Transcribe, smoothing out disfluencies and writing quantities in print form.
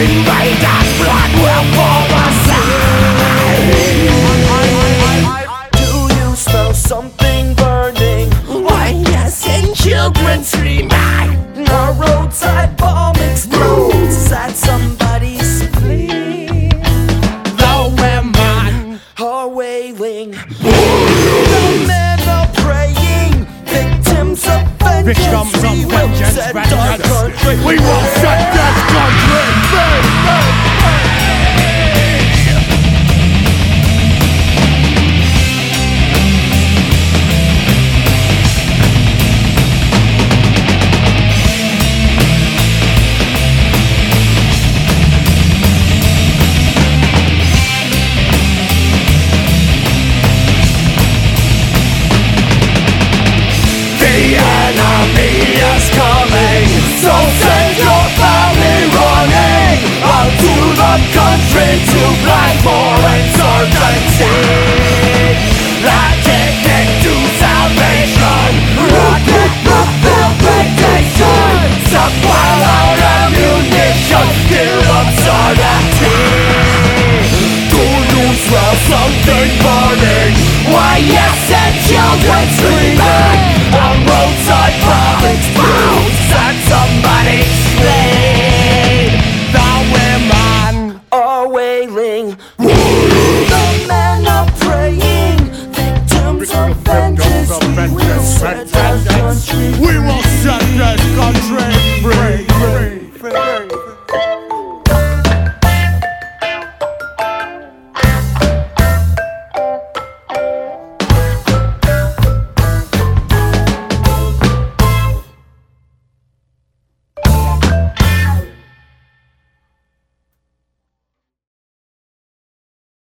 Invaders' blood will pour aside. Do you smell something burning? Why yes, and children scream. A roadside bomb explodes at somebody's spleen. The women are wailing, the men are praying, victims of vengeance. We will set our country. We will set this country free. The enemy is coming, so send your family running out to the country to fight for insurgency. That ticket to salvation, rocket propelled radiation, supply our ammunition, kill absurdity. Do you smell something burning? Why yes, and children screaming.